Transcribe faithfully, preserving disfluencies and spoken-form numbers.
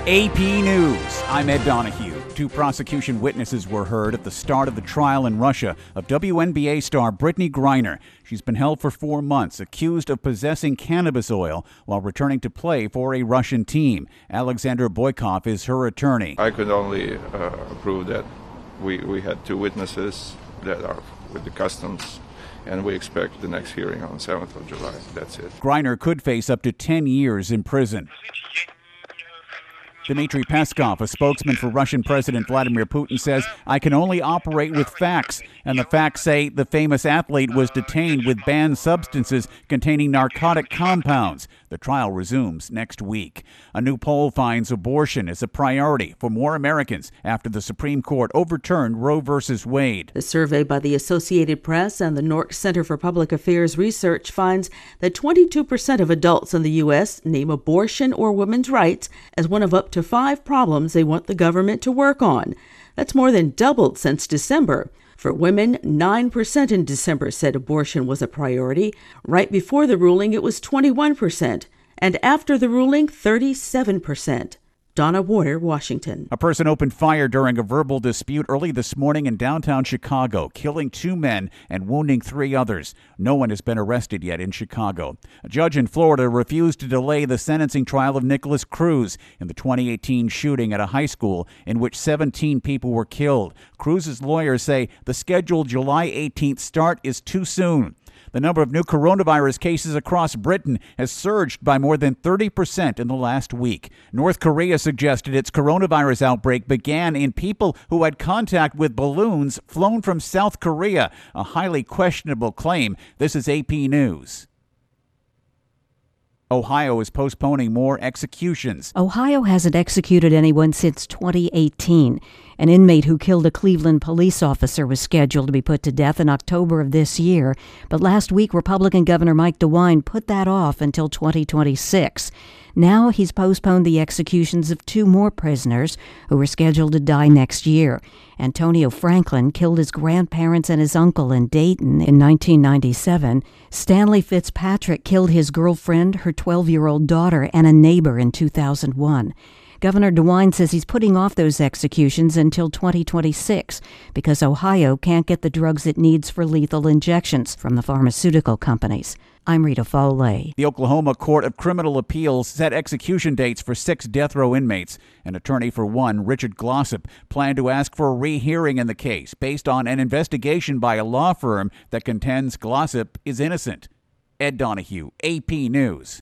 A P News. I'm Ed Donahue. Two prosecution witnesses were heard at the start of the trial in Russia of W N B A star Brittney Griner. She's been held for four months, accused of possessing cannabis oil while returning to play for a Russian team. Alexander Boykov is her attorney. I could only uh, prove that we, we had two witnesses that are with the customs, and we expect the next hearing on the seventh of July. That's it. Griner could face up to ten years in prison. Dmitry Peskov, a spokesman for Russian President Vladimir Putin, says, "I can only operate with facts." And the facts say the famous athlete was detained with banned substances containing narcotic compounds. The trial resumes next week. A new poll finds abortion is a priority for more Americans after the Supreme Court overturned Roe versus Wade. The survey by the Associated Press and the Nork Center for Public Affairs Research finds that twenty-two percent of adults in the U S name abortion or women's rights as one of up to five problems they want the government to work on. That's more than doubled since December. For women, nine percent in December said abortion was a priority. Right before the ruling, it was twenty-one percent. And after the ruling, thirty-seven percent. Donna Warder, Washington. A person opened fire during a verbal dispute early this morning in downtown Chicago, killing two men and wounding three others. No one has been arrested yet in Chicago. A judge in Florida refused to delay the sentencing trial of Nikolas Cruz in the twenty eighteen shooting at a high school in which seventeen people were killed. Cruz's lawyers say the scheduled July eighteenth start is too soon. The number of new coronavirus cases across Britain has surged by more than thirty percent in the last week. North Korea suggested its coronavirus outbreak began in people who had contact with balloons flown from South Korea, a highly questionable claim. This is A P News. Ohio is postponing more executions. Ohio hasn't executed anyone since twenty eighteen. An inmate who killed a Cleveland police officer was scheduled to be put to death in October of this year, but last week Republican Governor Mike DeWine put that off until twenty twenty-six. Now he's postponed the executions of two more prisoners who were scheduled to die next year. Antonio Franklin killed his grandparents and his uncle in Dayton in nineteen ninety-seven. Stanley Fitzpatrick killed his girlfriend, her twelve-year-old daughter, and a neighbor in two thousand one. Governor DeWine says he's putting off those executions until twenty twenty-six because Ohio can't get the drugs it needs for lethal injections from the pharmaceutical companies. I'm Rita Foley. The Oklahoma Court of Criminal Appeals set execution dates for six death row inmates. An attorney for one, Richard Glossip, planned to ask for a rehearing in the case based on an investigation by a law firm that contends Glossip is innocent. Ed Donahue, A P News.